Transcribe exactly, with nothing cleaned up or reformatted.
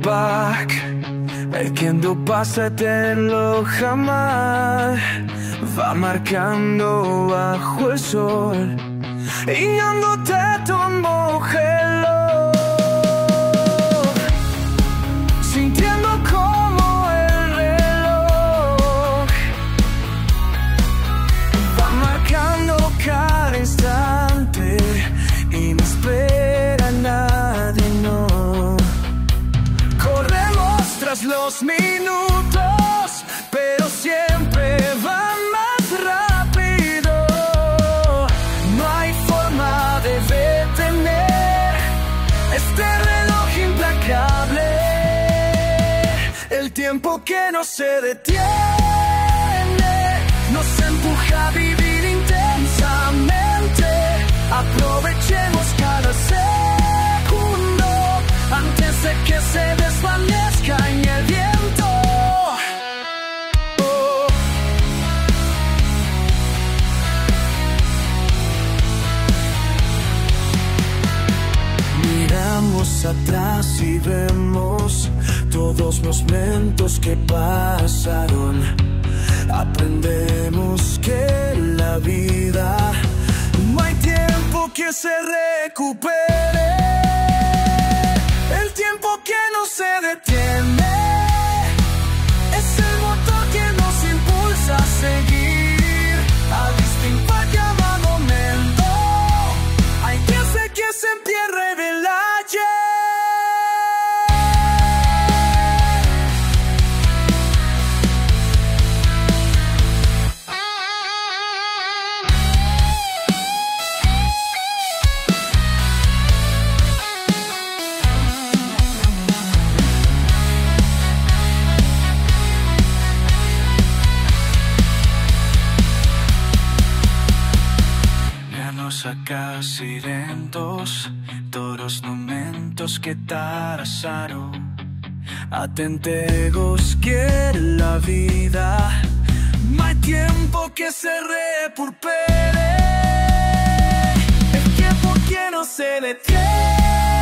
back. El tiempo pasa eterno jamás, va marcando bajo el sol y ando te tomo hello, sintiendo como el reloj va marcando cada instante y no espera nadie, no. Corremos tras los minutos, pero siempre va más rápido. No hay forma de detener este reloj implacable. El tiempo que no se detiene nos empuja a vivir intensamente. Aprovechemos cada segundo antes de que se desvanezca en el viento. Oh. Miramos atrás y vemos todos los momentos que pasaron. Aprendemos que en la vida no hay tiempo que se recupere. El tiempo que no se detiene es el motor que nos impulsa a seguir, a distinguir cada momento. Hay que hacer que se entierre del ayer. Accidentes, todos momentos que pasaron. Atentemos que en la vida no hay tiempo que se recupere. El tiempo que no se detiene